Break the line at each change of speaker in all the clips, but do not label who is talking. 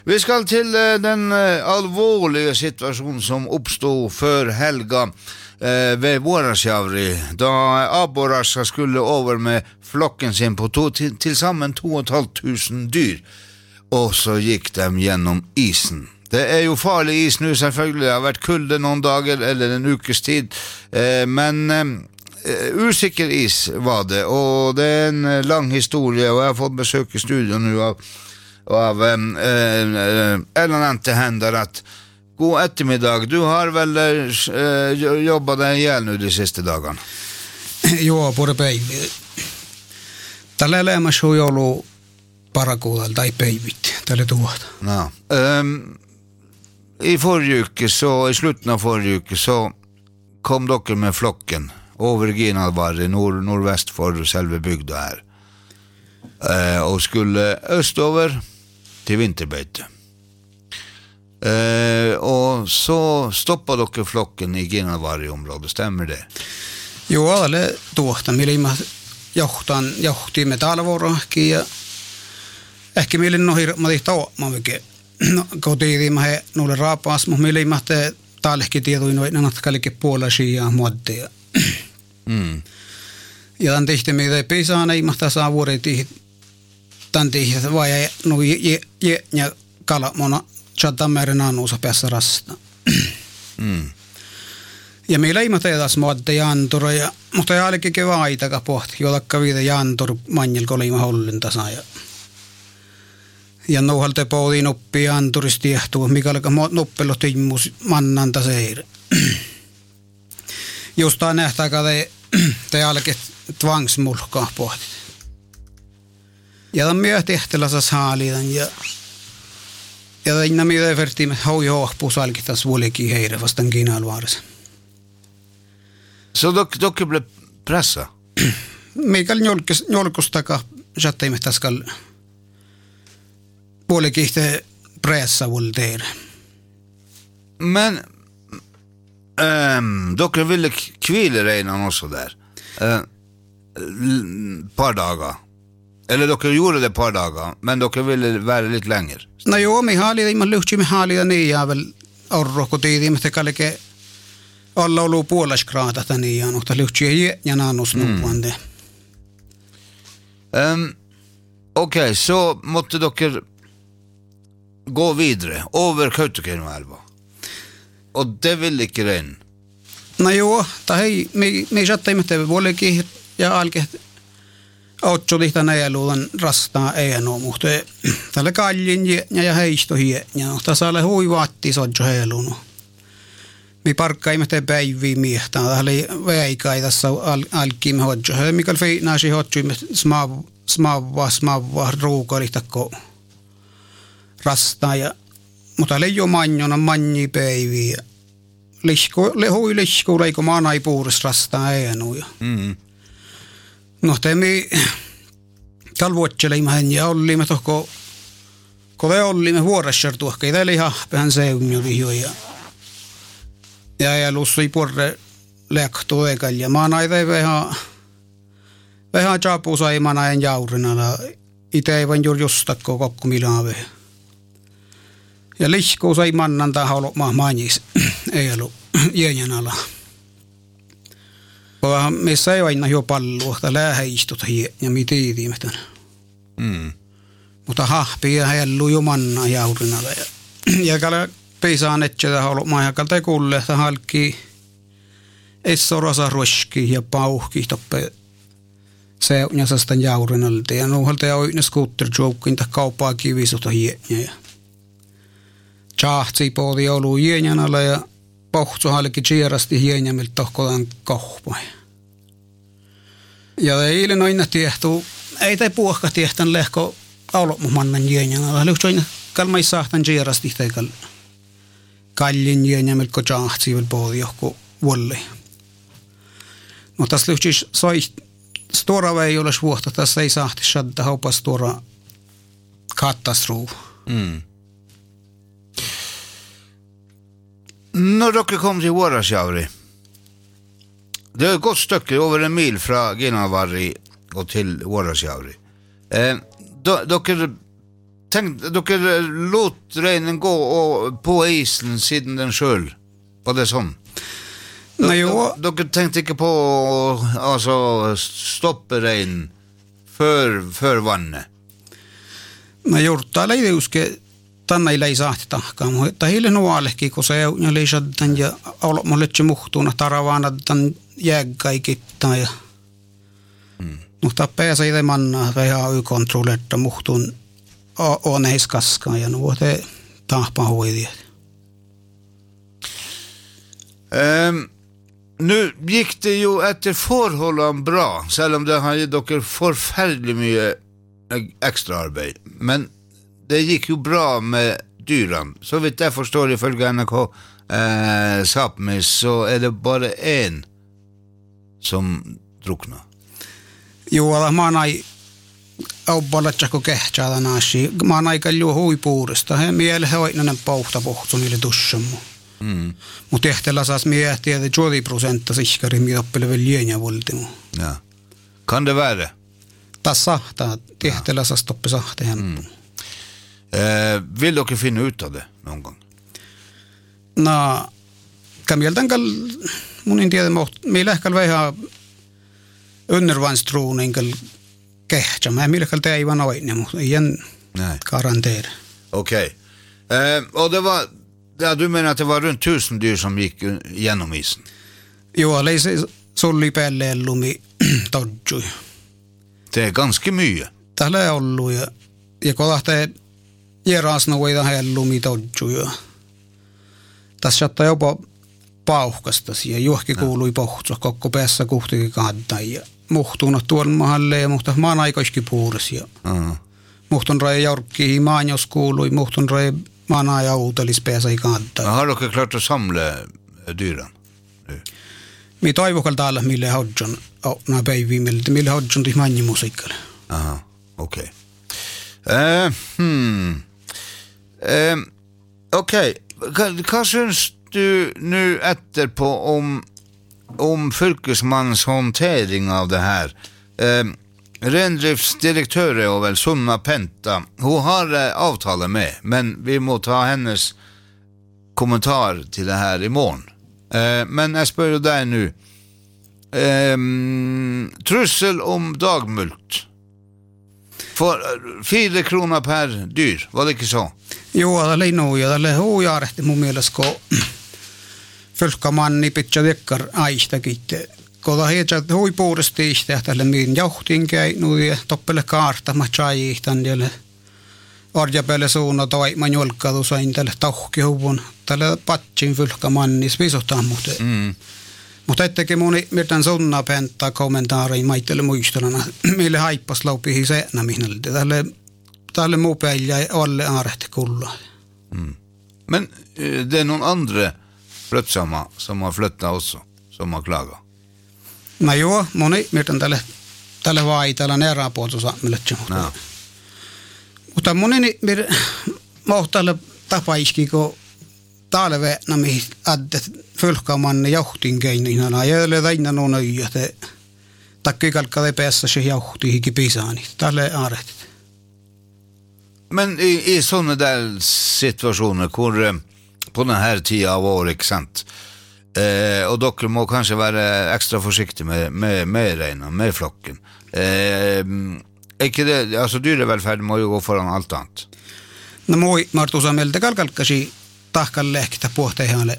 Vi skal til den alvorlige situasjonen som oppstod før helga ved Vorasjavri, da Aborasja skulle over med flokken sin på til sammen 2500 dyr, og så gikk de gjennom isen. Det jo farlig is nu selvfølgelig, det har vært kulde noen dager eller en ukes tid, men usikker is var det, og det en lang historie, og jeg har fått besøk i studio nu av Ellen Hender at god ettermiddag, du har vel jobbat deg ihjel nu de siste dagene?
Joo, både päiviä. Tällä elämässä on ollut parakuudella tai päivit, tälle tuota.
No. I forrige uke, i slutten av forrige uke, så kom dere med flokken over Ginalvarri, nordvest for selve bygda her, og skulle østover til vinterbeite. Og så stoppade dere flokken i Ginalvarri-området, stemmer det?
Jo, alle tuohta, millä johtimme talvuorohkin ja ehkä millä nohirmati tauomaan mikä kotiin he nulle raapaas, mutta millä ihmate taallekin tietuin noin natkallekin puolella muodteja. Ja tämän tehtiin meitä piisaan ihmata saa vuoretiin tämän tehtiin vai ja kalamona chatameren annuusa päässä rasta. Ja meillä ihmata taas muodteja anturoja, mutta ei olikin kevaitakaan pohti, jollakka viitä jantur manjelko oli hollintasa ja nouhalta poudin oppii anturisti ehtuu, mikä oli noppelo timmus mannanta seire. Justaan nähtääkä te alke tvangsmulkaa pohtit. Ja tämän myös tehtälässä haalitan ja tämän mitä vertimme hau johpuus alkitas vuolikin heire vastaan Ginalvarissa.
Så dock blev pressa?
Mikäl njolkustaka jätteimme taskal puolikihte pressa volteer.
Men dere ville kvile reinen også der. Par dager. Eller dere gjorde det par dager, men dere ville være litt lenger.
No joo, me haalida, mä lyhtsi me haalida niin ja vel orro kotiin, että kalke olla ollut puolaskraata tani ja mutta lyhtsi ja naannus nupuande.
Okej, så måtte dere gå videre over Kautokeinoelva. Og det ville ikke rein.
No joo, tai me jättäimme te vuolikin ja alke otsodihta näjäluudan rastaa ei no, mutta tällä kallin ja heisto ja mutta saalle huivaatti sodjo heilunu. Me parkkaimme te päiviä miehtää, tälle väikai tässä alkiimme hodjo. Mikäl fiinaasi hodjuimme smavva ruukalihtakko rastaa ja mutta leijo manjona manji päiviä. Hui lihku leiko maanai puuris rastaa eenuja. No teemi talvuotseleimme ja ollimme tohko kove ollimme vuoressar tuohka ei täli hahpehan seunjo vihjoja. Ja lussui porre lekto ekal ja maanai tei vähän chapusa imanaen jaurinala ite ei vain justakko kokku milaave. Ja lihku sai mannan taho mainis ei ollut jäänala. Missä ei aina jo palloa, että lähäistut ja mitiitiimetön. Mutta hahpia hellu jo manna jaurinalla. Ja kalla peisaan etsä holmaa ja kalta kuulle, että halkki essorasa ruoski ja pauhki toppe se on jasastan jaurinalta. Ja nuuhalta ja oina scooter-joukkin ta kaupaa kivisuta hienä. Chahtsi poodi ollut hienänalla ja pohtu halki chierasti hienämiltä tohkodan kauppaa. Ja eilen aina tiehtuu, ei tai puhka tiehtän lehko aulopmumannan hienänalla. Lyhtsä aina kalmai saahtan chierasti teikal kallin hienämiltä ko chahtsi vil poodi johku vuolle. No tässä lyhtsis soi stora ei ole vuotta, tässä ei saahti shadda haupa stora katastrof.
Når dere kom til Vorasjavri, det et godt stykke, over en mil fra Ginalvarri og til Vorasjavri. Dere Tänk, dere låt reinen gå på isen siden den sjøl. Var det sånn?
Nei, jo.
Dere tenkte ikke på å stoppe reinen før vannet?
Mä jortaa leiuske tänne ei saati tahkaan, mutta heille nuolehki, kun se on leisaddan ja olmolletse muhtuuna taravana tämän jääkkäikittaa ja mutta pääsee itse mannaa vähän y-kontrolletta muhtuun on heiskaskaan ja nuote tahpa hoidia.
Nu gick det ju efter förhållanden bra, selv om det har gitt dere forferdelig mye extra arbeid. Men det gick ju bra med dyran. Så vidt jeg forstår ifølge NRK Sápmi, så det bare en som drukna.
Joo, mä ei auppalatjako kehtsaada naasi. Mä ei kalju huipuudesta. He miele hoitnanen pauhta pohtu niille tussamu. Mutta ehtellä saas miehtiä, että 20% siskari mioppele vielä lienä voltimu.
Ja. Kan det være?
Taas sahtaa. Ehtellä saas toppe sahteen.
Vill dere finne ut av det noen gang?
No, kämieltän kall mun en tiedä, meillä ehkä vähän undervanstruunen kall kehtsama. Meillä kall teivän oine, mutta ei karanteer.
Okej. Och det var, ja, du menar att det var runt 1000 dyr som gick genom isen?
Joo, leisi sulli päälle lumi todjui.
Det är ganska mycket.
Tällä ei ollut ja kodahte Jerasnoita hellumi todjui. Tässä saattaa jopa pauhkastas ja juhki kuului pohtua koko päässä kuhtikin kahtain ja muhtuunut tuolla mahalle ja muhtas maan aikoiskin puuris ja muhtun raja jorkkiin maan jos kuului muhtun raja maan aja uutelis päässä kahtain.
Har dere klart att samla dyran?
Mi toivokal täällä mille hodjon nää päiviä mille hodjon tih manni musiikkalle.
Aha, okej. Okej, hva syns du nu etterpå om fylkesmannens håndtering av det här? Rendriftsdirektør er vel Sunna Penta. Hun har avtale med, men vi må ta hennes kommentar til det her i morgen. Men jeg spør deg nu. Trussel om dagmult. For 4 kroner per dyr, var det ikke så?
Joo, tällä ei nuja, tällä huujaarehti mun mielestä, kun fylkkamanni pitää tekkar aista kiitte. Kun heitä huipuudesti istää tälle mihin jauhtiin käy, ja toppele kaarta, mä tjaiihtan, ja orjapelle suunna toiman jolkadu sain tälle tauhkihuvun, tälle patsin fylkkamanni, spisuhtaan muuten. Mutta ettekin moni mirtan Sunna Penta kommentaariin maittele muistelana, mille haippas laupihin seenä mihnälti. Tälle muu päin jäi alle aarehti kulla.
Men det är någon andra flyttsamma som har flyttat också, som har klagat.
No joo, moni mirtan tälle vaitella neräpuolta milletsi. Mutta moni mohtalle tapaiski, kun talveena mihin addet fylkkamanne jauhtiin keinoin, ja ei ole aina noin öijä, että takkikalkkade päässä se jauhtiin hiki pisaani. Tälle aarehti.
Men i sånne där situationer hvor på den här tiden av året, ikke sant? Och dere må kanskje være ekstra forsiktige med reina, med flokken. Ikke det, altså dyrevelferd må jo gå foran alt annet.
No moi, Martusa meiltä kalkalkasi tahkan lehkitä puhteihalle,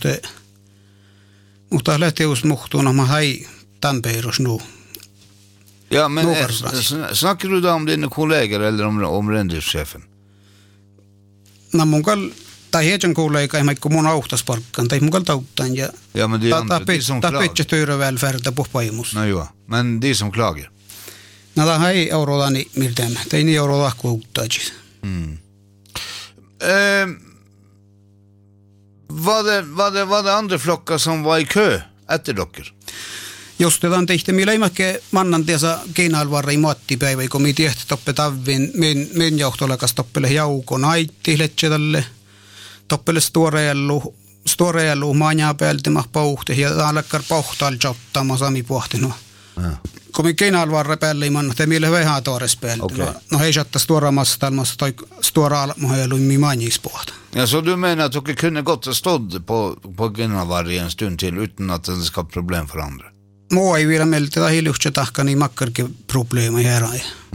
mutta lähteus muhtuuna mä hai tämän peirus nu.
Ja, men snakker du da om dine kolleger eller om rendriftsjefen?
No mun kall, tai heidän kollega ei maikku mun auhtasparkkaan, tai mun kall tauttaan ja
men de andre, de som klager.
Tapitse tyyrövälfärtä puhpaimus.
No joo, men de som klager.
No tämä ei eurodani miltään, tai niin euroda kuuttaisi.
Var det andre flokker som var i kø etter dere?
Just tämän tehty, millä ei mäkke mannantiasa keinalvarri muottipäivä, kun mi tehty toppe tavvin, min johtolakas toppele jaukon aitti tälle toppele storeellu maanjaa päältä mah pauhti, ja täällä pauhtaal jottama sami puhtinu. Kommer keinalvarre päälle iman, te mille vähän torrespeltä.
Okei.
No hei satta stora mastalmassa toi stora almohelu mi manjispohta.
Ja, så du menar att dere kunde gått och stått på Gennavarri en stund till utan att det ska problem för andra?
Mua ei vielä meiltä tätä hiljuhtse tahka niin makkarkin probleema här.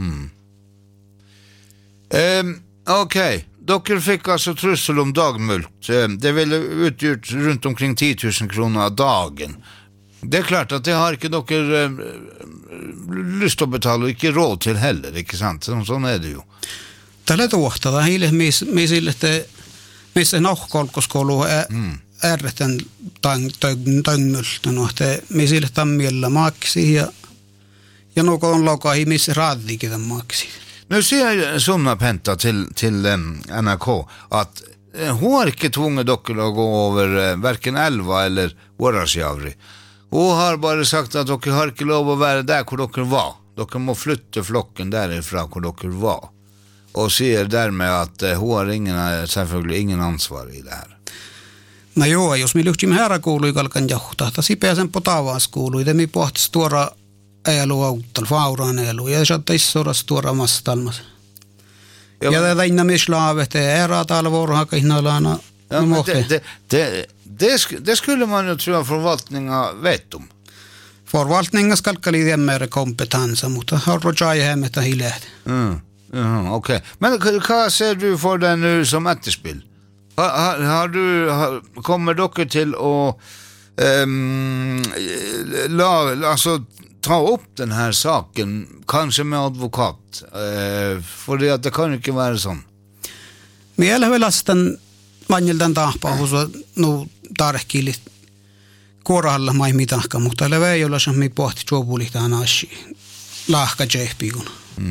Okej, dere fick alltså trussel om dagmulkt. Det ville utgjort runt omkring 10 000 kronor av dagen. Det klart at det har ikke dere lyst til å betale og ikke råd til heller, ikke sant? Sånn det jo.
Tällä tuohtaa hiile me sille missä nahkolkoskolu ärretän tangmulta no te me sille tammilla maksi ja någon on lokai missä raadlikin tämän maksi.
Nu ser Sunna Penta till NRK att hon har ikke tvunget dere å gå over hverken elva eller Årasjavri. Hun har bare sagt at dere har ikke lov å være der hvor dere var. Dere må flytte flokken derifra hvor dere var. Og sier dermed at hun har selvfølgelig ingen ansvar i det her.
No joo, jos me lyhtimme herrakoului kalkan johtaa, että sipeäsen potavaskoului, te me pohtis tuora elu auttal, fauraan elu, ja saattais sodas tuora mastalmas. Ja tätä inna me slaavet, ära täällä vuorohaka innalana.
Ja, men det skulle man ju tro att förvaltningen vet om.
Förvaltningen ska kalkali mer kompetensa, mutta har rojai hemmet hilet.
Okej. Men vad ser du för den nu som etterspill? Kommer dere til å alltså ta upp den här saken kanske med advokat för det kan ju inte vara sån.
Me elä lastan manjeldan tahpa huso no tarkkilit koralla mai mitahka mutta le ei olla semmi pohti jobulihtaan ashi lahka jehpigun.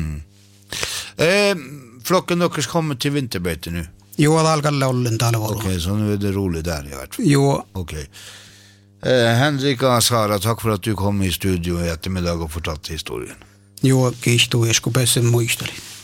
Flocken dere kommer till vinterbete nu.
Jo, det alkalle ollen talvoro.
Okej, så nu det roligt där i vart fall.
Jo.
Okej. Henrik och Sara, tack för att du kom i studio i eftermiddag och fortsatte historien.
Jo, kiitos, kun pääsen muistelin.